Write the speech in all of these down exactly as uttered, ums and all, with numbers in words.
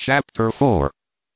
Chapter four.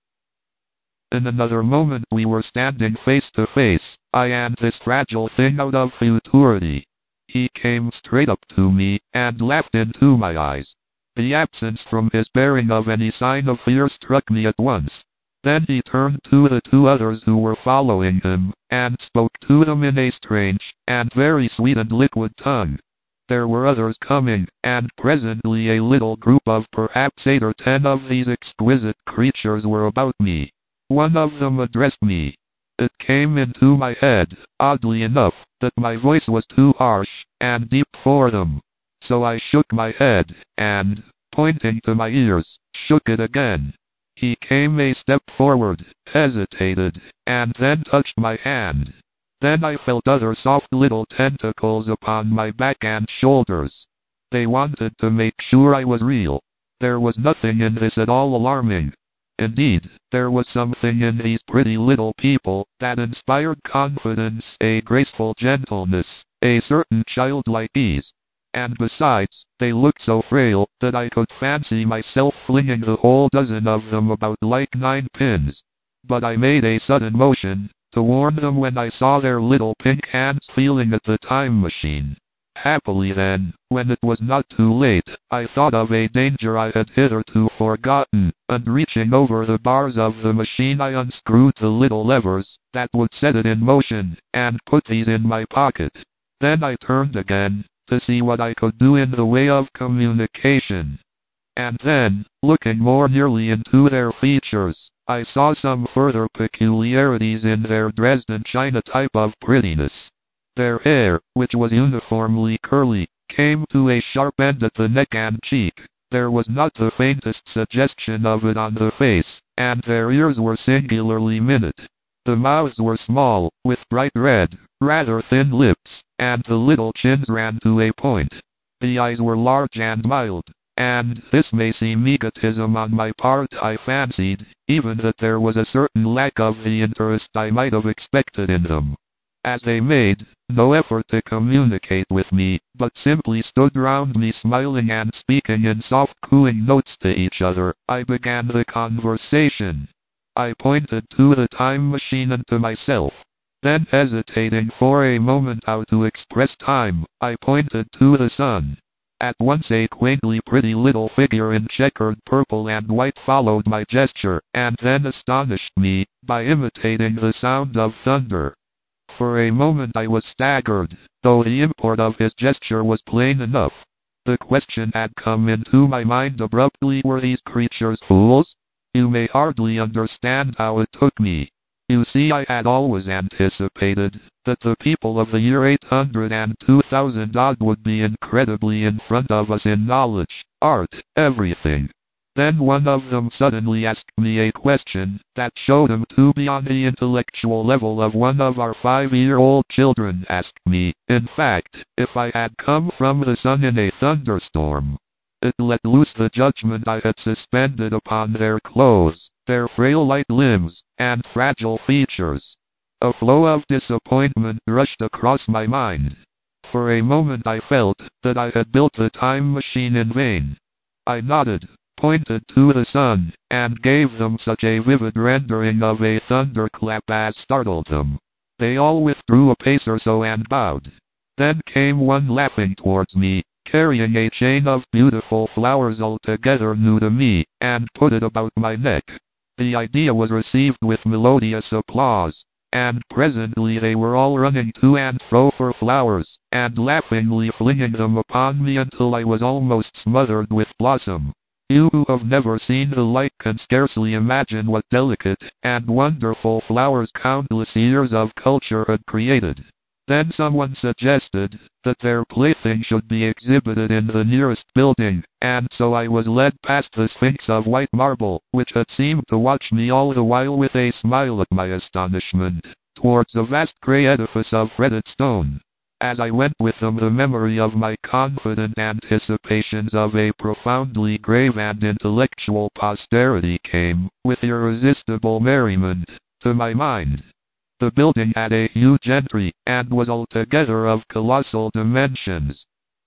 In another moment we were standing face to face, I and this fragile thing out of futurity. He came straight up to me, and laughed into my eyes. The absence from his bearing of any sign of fear struck me at once. Then he turned to the two others who were following him, and spoke to them in a strange, and very sweet and liquid tongue. There were others coming, and presently a little group of perhaps eight or ten of these exquisite creatures were about me. One of them addressed me. It came into my head, oddly enough, that my voice was too harsh and deep for them. So I shook my head, and, pointing to my ears, shook it again. He came a step forward, hesitated, and then touched my hand. Then I felt other soft little tentacles upon my back and shoulders. They wanted to make sure I was real. There was nothing in this at all alarming. Indeed, there was something in these pretty little people that inspired confidence, a graceful gentleness, a certain childlike ease. And besides, they looked so frail that I could fancy myself flinging the whole dozen of them about like nine pins. But I made a sudden motion to warn them when I saw their little pink hands feeling at the time machine. Happily then, when it was not too late, I thought of a danger I had hitherto forgotten, and reaching over the bars of the machine I unscrewed the little levers that would set it in motion, and put these in my pocket. Then I turned again, to see what I could do in the way of communication. And then, looking more nearly into their features, I saw some further peculiarities in their Dresden China type of prettiness. Their hair, which was uniformly curly, came to a sharp end at the neck and cheek. There was not the faintest suggestion of it on the face, and their ears were singularly minute. The mouths were small, with bright red, rather thin lips, and the little chins ran to a point. The eyes were large and mild, and this may seem egotism on my part. I fancied, even, that there was a certain lack of the interest I might have expected in them. As they made no effort to communicate with me, but simply stood round me smiling and speaking in soft cooing notes to each other, I began the conversation. I pointed to the time machine and to myself. Then, hesitating for a moment how to express time, I pointed to the sun. At once a quaintly pretty little figure in checkered purple and white followed my gesture, and then astonished me by imitating the sound of thunder. For a moment I was staggered, though the import of his gesture was plain enough. The question had come into my mind abruptly: were these creatures fools? You may hardly understand how it took me. You see, I had always anticipated that the people of the year eight hundred and two thousand odd would be incredibly in front of us in knowledge, art, everything. Then one of them suddenly asked me a question that showed him to be on the intellectual level of one of our five-year-old children. Asked me, in fact, if I had come from the sun in a thunderstorm. It let loose the judgment I had suspended upon their clothes, their frail light limbs, and fragile features. A flow of disappointment rushed across my mind. For a moment I felt that I had built the time machine in vain. I nodded, pointed to the sun, and gave them such a vivid rendering of a thunderclap as startled them. They all withdrew a pace or so and bowed. Then came one laughing towards me, carrying a chain of beautiful flowers altogether new to me, and put it about my neck. The idea was received with melodious applause, and presently they were all running to and fro for flowers, and laughingly flinging them upon me until I was almost smothered with blossom. You who have never seen the like can scarcely imagine what delicate and wonderful flowers countless years of culture had created. Then someone suggested that their plaything should be exhibited in the nearest building, and so I was led past the Sphinx of white marble, which had seemed to watch me all the while with a smile at my astonishment, towards a vast grey edifice of fretted stone. As I went with them, the memory of my confident anticipations of a profoundly grave and intellectual posterity came, with irresistible merriment, to my mind. The building had a huge entry, and was altogether of colossal dimensions.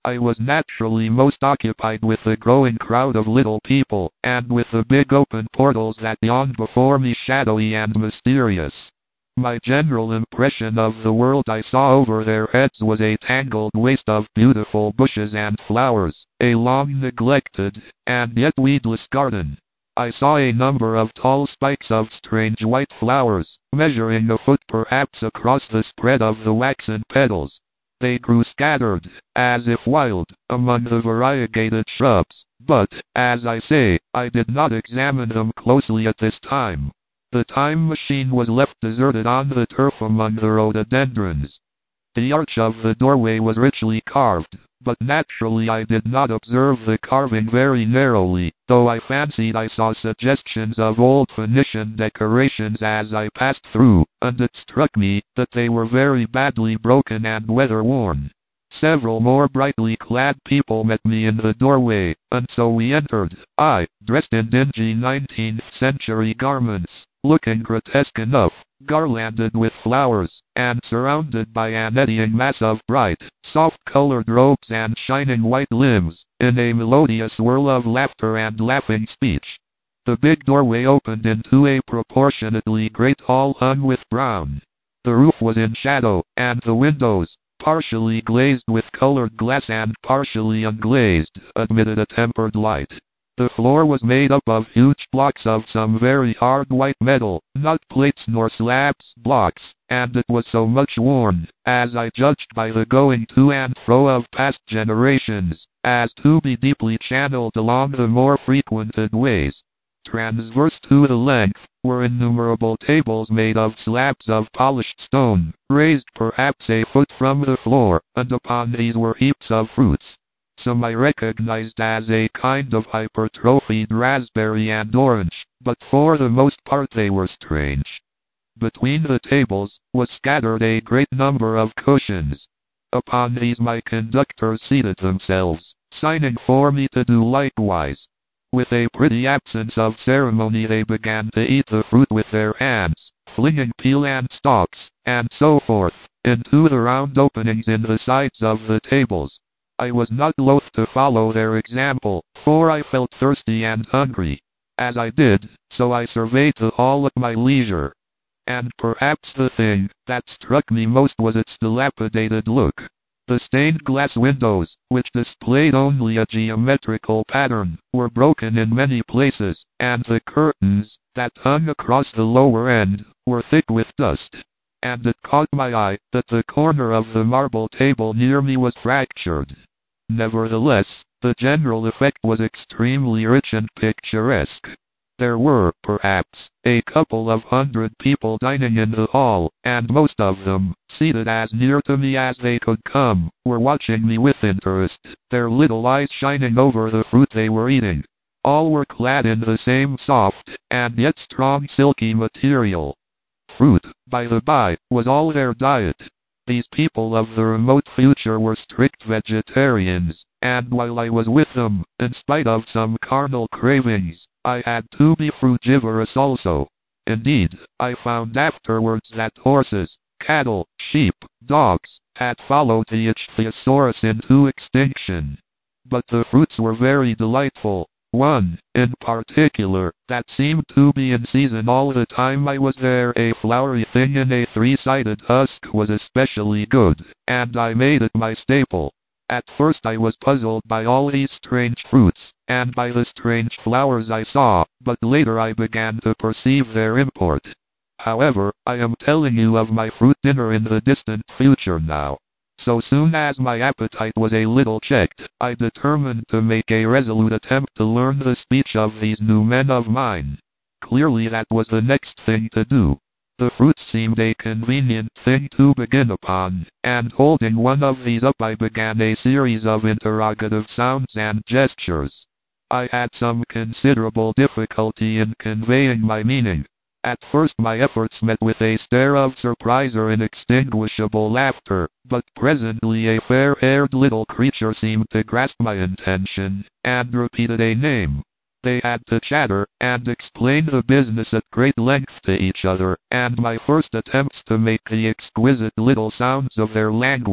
I was naturally most occupied with the growing crowd of little people, and with the big open portals that yawned before me, shadowy and mysterious. My general impression of the world I saw over their heads was a tangled waste of beautiful bushes and flowers, a long neglected, and yet weedless garden. I saw a number of tall spikes of strange white flowers, measuring a foot perhaps across the spread of the waxen petals. They grew scattered, as if wild, among the variegated shrubs, but, as I say, I did not examine them closely at this time. The time machine was left deserted on the turf among the rhododendrons. The arch of the doorway was richly carved, but naturally I did not observe the carving very narrowly, though I fancied I saw suggestions of old Phoenician decorations as I passed through, and it struck me that they were very badly broken and weather-worn. Several more brightly clad people met me in the doorway, and so we entered, I, dressed in dingy nineteenth century garments, looking grotesque enough, garlanded with flowers, and surrounded by an eddying mass of bright, soft-colored robes and shining white limbs, in a melodious whirl of laughter and laughing speech. The big doorway opened into a proportionately great hall hung with brown. The roof was in shadow, and the windows, partially glazed with colored glass and partially unglazed, admitted a tempered light. The floor was made up of huge blocks of some very hard white metal, not plates nor slabs, blocks, and it was so much worn, as I judged by the going to and fro of past generations, as to be deeply channeled along the more frequented ways. Transverse to the length were innumerable tables made of slabs of polished stone, raised perhaps a foot from the floor, and upon these were heaps of fruits. Some I recognized as a kind of hypertrophied raspberry and orange, but for the most part they were strange. Between the tables was scattered a great number of cushions. Upon these my conductors seated themselves, signing for me to do likewise. With a pretty absence of ceremony they began to eat the fruit with their hands, flinging peel and stalks, and so forth, into the round openings in the sides of the tables. I was not loath to follow their example, for I felt thirsty and hungry. As I did, so I surveyed the hall at my leisure. And perhaps the thing that struck me most was its dilapidated look. The stained glass windows, which displayed only a geometrical pattern, were broken in many places, and the curtains, that hung across the lower end, were thick with dust. And it caught my eye that the corner of the marble table near me was fractured. Nevertheless, the general effect was extremely rich and picturesque. There were, perhaps, a couple of hundred people dining in the hall, and most of them, seated as near to me as they could come, were watching me with interest, their little eyes shining over the fruit they were eating. All were clad in the same soft, and yet strong silky material. Fruit, by the by, was all their diet. These people of the remote future were strict vegetarians, and while I was with them, in spite of some carnal cravings, I had to be frugivorous also. Indeed, I found afterwards that horses, cattle, sheep, dogs, had followed the ichthyosaurus into extinction. But the fruits were very delightful. One, in particular, that seemed to be in season all the time I was there, a flowery thing in a three-sided husk, was especially good, and I made it my staple. At first I was puzzled by all these strange fruits, and by the strange flowers I saw, but later I began to perceive their import. However, I am telling you of my fruit dinner in the distant future now. So soon as my appetite was a little checked, I determined to make a resolute attempt to learn the speech of these new men of mine. Clearly that was the next thing to do. The fruits seemed a convenient thing to begin upon, and holding one of these up I began a series of interrogative sounds and gestures. I had some considerable difficulty in conveying my meaning. At first my efforts met with a stare of surprise or inextinguishable laughter, but presently a fair-haired little creature seemed to grasp my intention, and repeated a name. They had to chatter, and explain the business at great length to each other, and my first attempts to make the exquisite little sounds of their language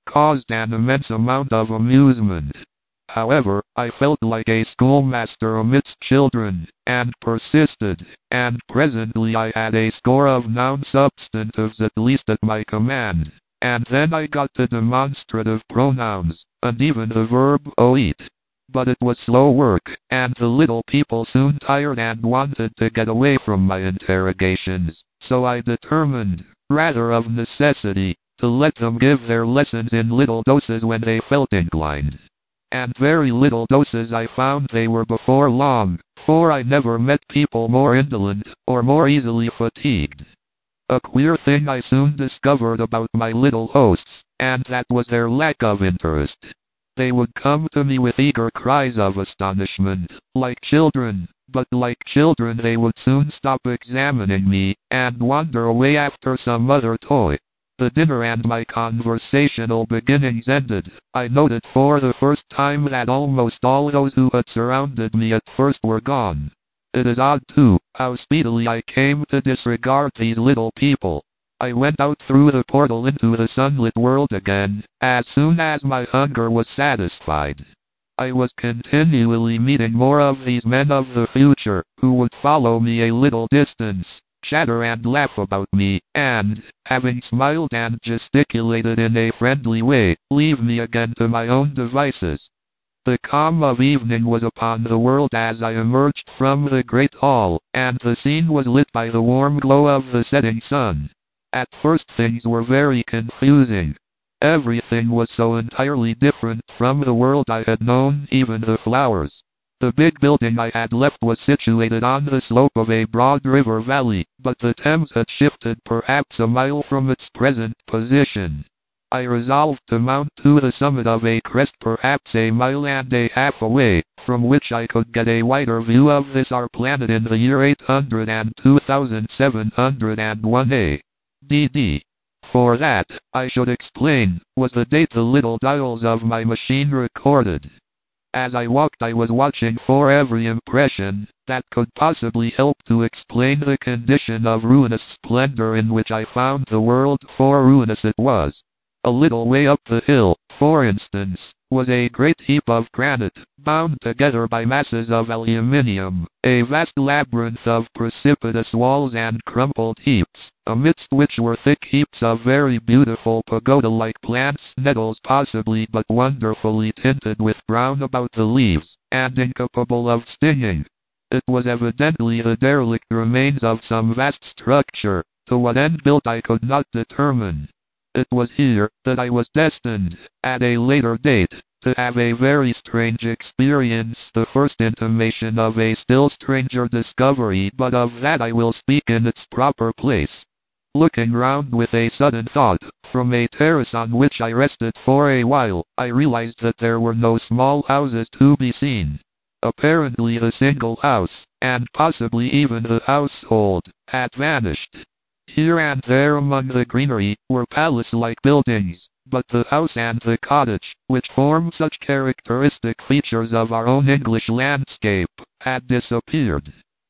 caused an immense amount of amusement. However, I felt like a schoolmaster amidst children, and persisted, and presently I had a score of noun substantives at least at my command, and then I got the demonstrative pronouns, and even the verb oit. But it was slow work, and the little people soon tired and wanted to get away from my interrogations, so I determined, rather of necessity, to let them give their lessons in little doses when they felt inclined. And very little doses I found they were before long, for I never met people more indolent, or more easily fatigued. A queer thing I soon discovered about my little hosts, and that was their lack of interest. They would come to me with eager cries of astonishment, like children, but like children they would soon stop examining me, and wander away after some other toy. The dinner and my conversational beginnings ended, I noted for the first time that almost all those who had surrounded me at first were gone. It is odd, too, how speedily I came to disregard these little people. I went out through the portal into the sunlit world again, as soon as my hunger was satisfied. I was continually meeting more of these men of the future, who would follow me a little distance, chatter and laugh about me, and, having smiled and gesticulated in a friendly way, leave me again to my own devices. The calm of evening was upon the world as I emerged from the great hall, and the scene was lit by the warm glow of the setting sun. At first things were very confusing. Everything was so entirely different from the world I had known, even the flowers. The big building I had left was situated on the slope of a broad river valley, but the Thames had shifted perhaps a mile from its present position. I resolved to mount to the summit of a crest perhaps a mile and a half away, from which I could get a wider view of this our planet in the year eight hundred two thousand seven hundred one A D D. For that, I should explain, was the date the little dials of my machine recorded. As I walked I was watching for every impression that could possibly help to explain the condition of ruinous splendor in which I found the world, for ruinous it was. A little way up the hill, for instance, was a great heap of granite, bound together by masses of aluminium, a vast labyrinth of precipitous walls and crumpled heaps, amidst which were thick heaps of very beautiful pagoda-like plants, nettles possibly but wonderfully tinted with brown about the leaves, and incapable of stinging. It was evidently the derelict remains of some vast structure, to what end built I could not determine. It was here that I was destined, at a later date, to have a very strange experience, the first intimation of a still stranger discovery, but of that I will speak in its proper place. Looking round with a sudden thought, from a terrace on which I rested for a while, I realized that there were no small houses to be seen. Apparently the single house, and possibly even the household, had vanished. Here and there among the greenery were palace-like buildings, but the house and the cottage, which form such characteristic features of our own English landscape, had disappeared.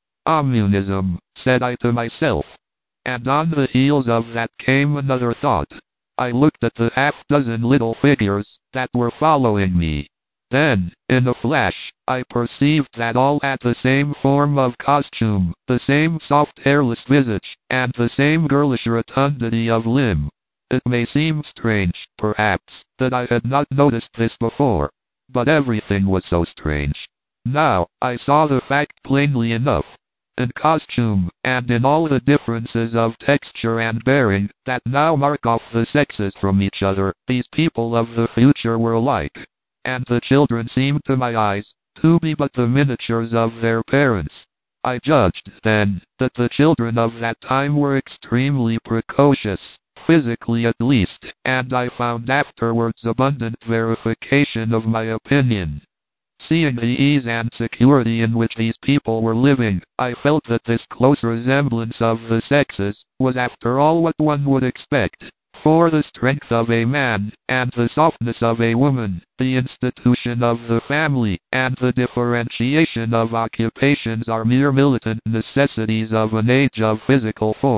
Communism, said I to myself. And on the heels of that came another thought. I looked at the half-dozen little figures that were following me. Then, in a flash, I perceived that all had the same form of costume, the same soft hairless visage, and the same girlish rotundity of limb. It may seem strange, perhaps, that I had not noticed this before. But everything was so strange. Now, I saw the fact plainly enough. In costume, and in all the differences of texture and bearing that now mark off the sexes from each other, these people of the future were alike. And the children seemed to my eyes to be but the miniatures of their parents. I judged, then, that the children of that time were extremely precocious, physically at least, and I found afterwards abundant verification of my opinion. Seeing the ease and security in which these people were living, I felt that this close resemblance of the sexes was after all what one would expect. For the strength of a man, and the softness of a woman, the institution of the family, and the differentiation of occupations are mere militant necessities of an age of physical force.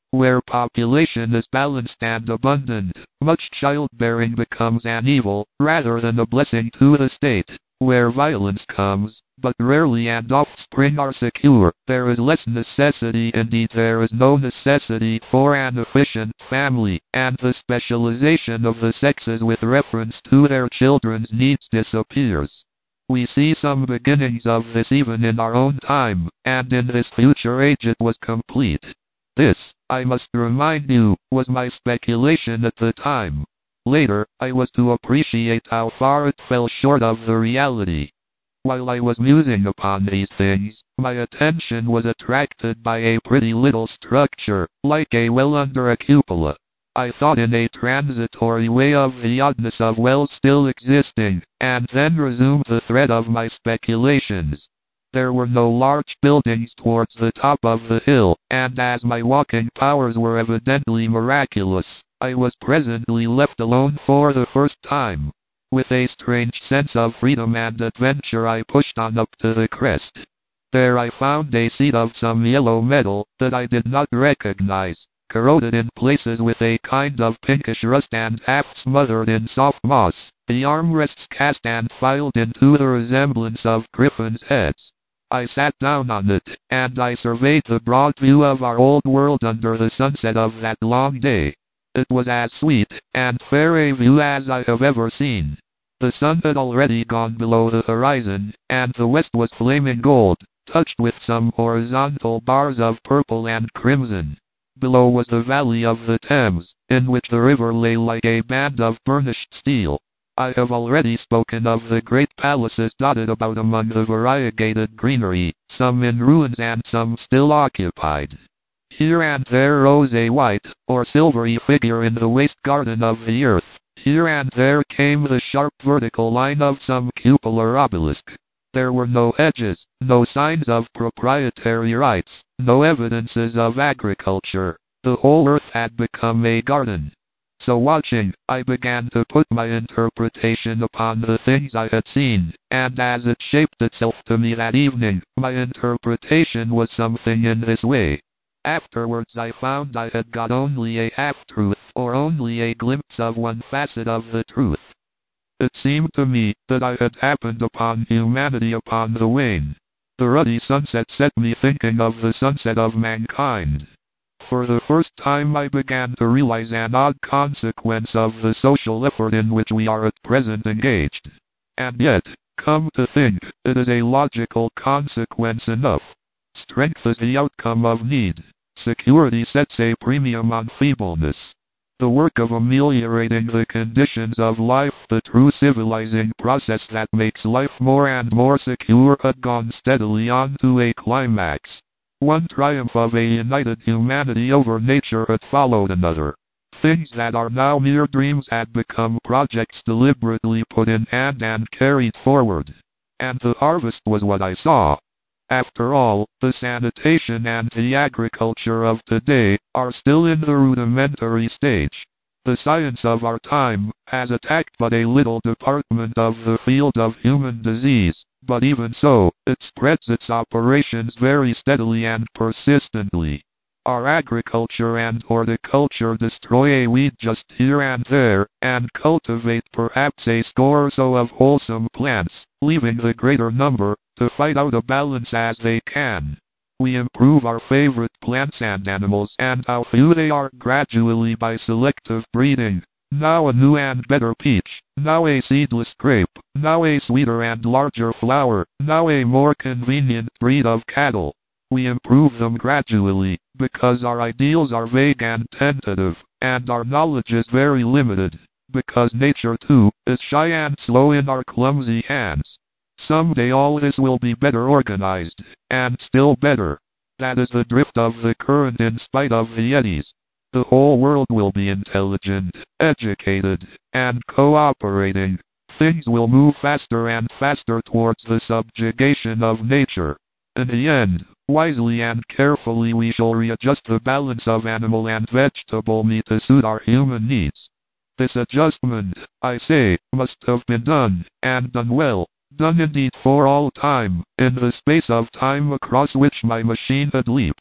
Where population is balanced and abundant, much childbearing becomes an evil, rather than a blessing to the state. Where violence comes, but rarely, and offspring are secure, there is less necessity, indeed there is no necessity, for an efficient family, and the specialization of the sexes with reference to their children's needs disappears. We see some beginnings of this even in our own time, and in this future age it was complete. This, I must remind you, was my speculation at the time. Later, I was to appreciate how far it fell short of the reality. While I was musing upon these things, my attention was attracted by a pretty little structure, like a well under a cupola. I thought in a transitory way of the oddness of wells still existing, and then resumed the thread of my speculations. There were no large buildings towards the top of the hill, and as my walking powers were evidently miraculous, I was presently left alone for the first time. With a strange sense of freedom and adventure I pushed on up to the crest. There I found a seat of some yellow metal that I did not recognize, corroded in places with a kind of pinkish rust and half smothered in soft moss, the armrests cast and filed into the resemblance of griffins' heads. I sat down on it, and I surveyed the broad view of our old world under the sunset of that long day. It was as sweet and fair a view as I have ever seen. The sun had already gone below the horizon, and the west was flaming gold, touched with some horizontal bars of purple and crimson. Below was the valley of the Thames, in which the river lay like a band of burnished steel. I have already spoken of the great palaces dotted about among the variegated greenery, some in ruins and some still occupied. Here and there rose a white, or silvery figure in the waste garden of the earth. Here and there came the sharp vertical line of some cupolar obelisk. There were no hedges, no signs of proprietary rights, no evidences of agriculture. The whole earth had become a garden. So watching, I began to put my interpretation upon the things I had seen, and as it shaped itself to me that evening, my interpretation was something in this way. Afterwards I found I had got only a half-truth, or only a glimpse of one facet of the truth. It seemed to me that I had happened upon humanity upon the wane. The ruddy sunset set me thinking of the sunset of mankind. For the first time I began to realize an odd consequence of the social effort in which we are at present engaged. And yet, come to think, it is a logical consequence enough. Strength is the outcome of need. Security sets a premium on feebleness. The work of ameliorating the conditions of life, the true civilizing process that makes life more and more secure, had gone steadily on to a climax. One triumph of a united humanity over nature had followed another. Things that are now mere dreams had become projects deliberately put in hand and carried forward. And the harvest was what I saw. After all, the sanitation and the agriculture of today are still in the rudimentary stage. The science of our time has attacked but a little department of the field of human disease, but even so, it spreads its operations very steadily and persistently. Our agriculture and horticulture destroy a weed just here and there, and cultivate perhaps a score or so of wholesome plants, leaving the greater number to fight out a balance as they can. We improve our favorite plants and animals, and how few they are, gradually by selective breeding. Now a new and better peach, now a seedless grape, now a sweeter and larger flower, now a more convenient breed of cattle. We improve them gradually, because our ideals are vague and tentative, and our knowledge is very limited, because nature too is shy and slow in our clumsy hands. Someday all this will be better organized, and still better. That is the drift of the current in spite of the eddies. The whole world will be intelligent, educated, and cooperating. Things will move faster and faster towards the subjugation of nature. In the end, wisely and carefully we shall readjust the balance of animal and vegetable meat to suit our human needs. This adjustment, I say, must have been done, and done well. Done indeed for all time, in the space of time across which my machine had leaped.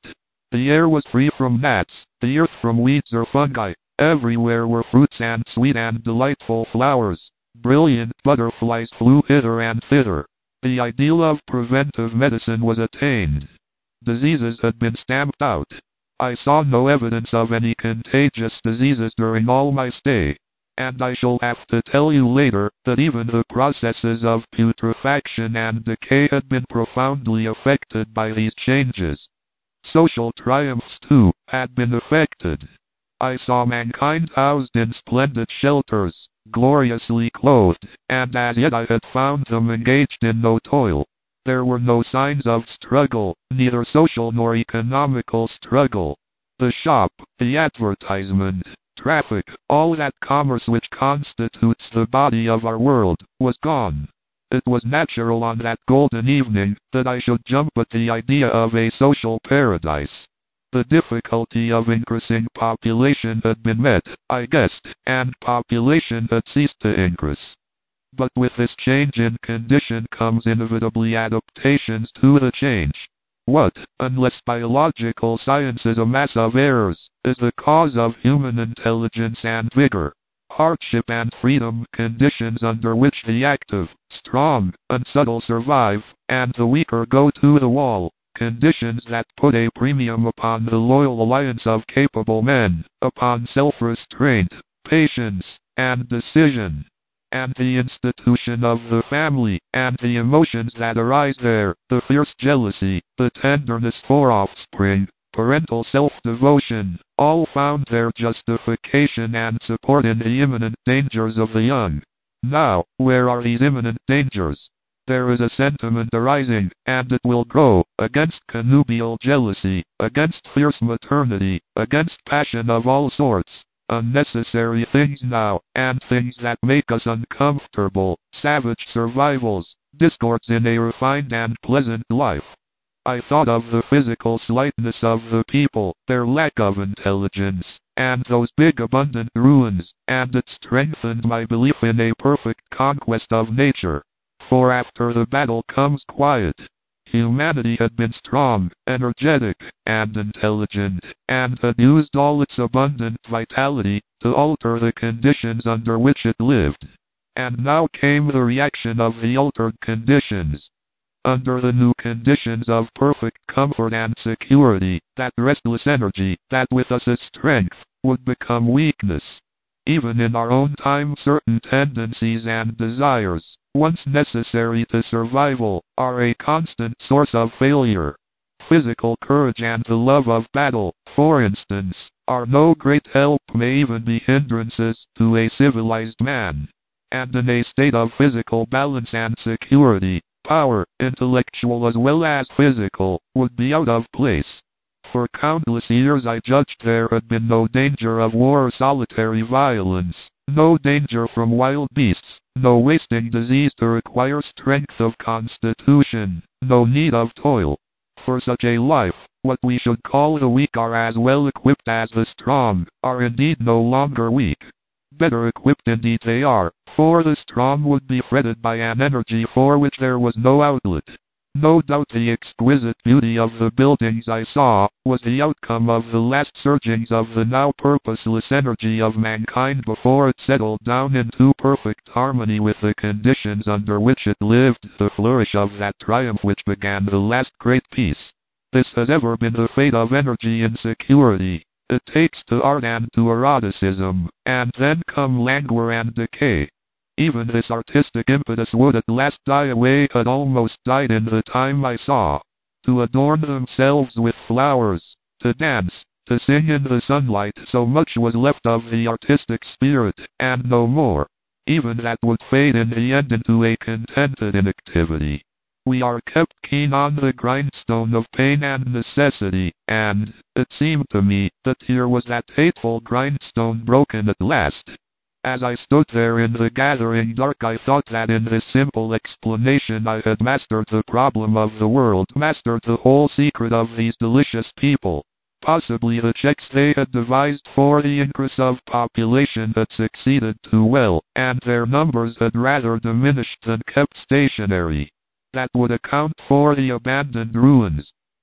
The air was free from gnats, the earth from weeds or fungi. Everywhere were fruits and sweet and delightful flowers. Brilliant butterflies flew hither and thither. The ideal of preventive medicine was attained. Diseases had been stamped out. I saw no evidence of any contagious diseases during all my stay. And I shall have to tell you later that even the processes of putrefaction and decay had been profoundly affected by these changes. Social triumphs, too, had been affected. I saw mankind housed in splendid shelters, gloriously clothed, and as yet I had found them engaged in no toil. There were no signs of struggle, neither social nor economical struggle. The shop, the advertisement, traffic, all that commerce which constitutes the body of our world, was gone. It was natural on that golden evening that I should jump at the idea of a social paradise. The difficulty of increasing population had been met, I guessed, and population had ceased to increase. But with this change in condition comes inevitably adaptations to the change. What, unless biological science is a mass of errors, is the cause of human intelligence and vigor? Hardship and freedom, conditions under which the active, strong, and subtle survive, and the weaker go to the wall. Conditions that put a premium upon the loyal alliance of capable men, upon self-restraint, patience, and decision. And the institution of the family, and the emotions that arise there, the fierce jealousy, the tenderness for offspring, parental self-devotion, all found their justification and support in the imminent dangers of the young. Now, where are these imminent dangers? There is a sentiment arising, and it will grow, against connubial jealousy, against fierce maternity, against passion of all sorts. Unnecessary things now, and things that make us uncomfortable, savage survivals, discords in a refined and pleasant life. I thought of the physical slightness of the people, their lack of intelligence, and those big abundant ruins, and it strengthened my belief in a perfect conquest of nature. For after the battle comes quiet. Humanity had been strong, energetic, and intelligent, and had used all its abundant vitality to alter the conditions under which it lived. And now came the reaction of the altered conditions. Under the new conditions of perfect comfort and security, that restless energy, that with us is strength, would become weakness. Even in our own time certain tendencies and desires, once necessary to survival, are a constant source of failure. Physical courage and the love of battle, for instance, are no great help, may even be hindrances to a civilized man. And in a state of physical balance and security, power, intellectual as well as physical, would be out of place. For countless years I judged there had been no danger of war or solitary violence, no danger from wild beasts, no wasting disease to require strength of constitution, no need of toil. For such a life, what we should call the weak are as well equipped as the strong, are indeed no longer weak. Better equipped indeed they are, for the strong would be fretted by an energy for which there was no outlet. No doubt the exquisite beauty of the buildings I saw was the outcome of the last surgings of the now purposeless energy of mankind before it settled down into perfect harmony with the conditions under which it lived, the flourish of that triumph which began the last great peace. This has ever been the fate of energy in security. It takes to art and to eroticism, and then come languor and decay. Even this artistic impetus would at last die away, had almost died in the time I saw. To adorn themselves with flowers, to dance, to sing in the sunlight, so much was left of the artistic spirit, and no more. Even that would fade in the end into a contented inactivity. We are kept keen on the grindstone of pain and necessity, and, it seemed to me, that here was that hateful grindstone broken at last. As I stood there in the gathering dark, I thought that in this simple explanation I had mastered the problem of the world, mastered the whole secret of these delicious people. Possibly the checks they had devised for the increase of population had succeeded too well, and their numbers had rather diminished than kept stationary. That would account for the abandoned ruins.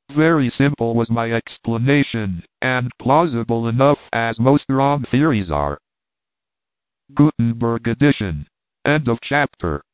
Very simple was my explanation, and plausible enough as most wrong theories are. Gutenberg edition. End of chapter.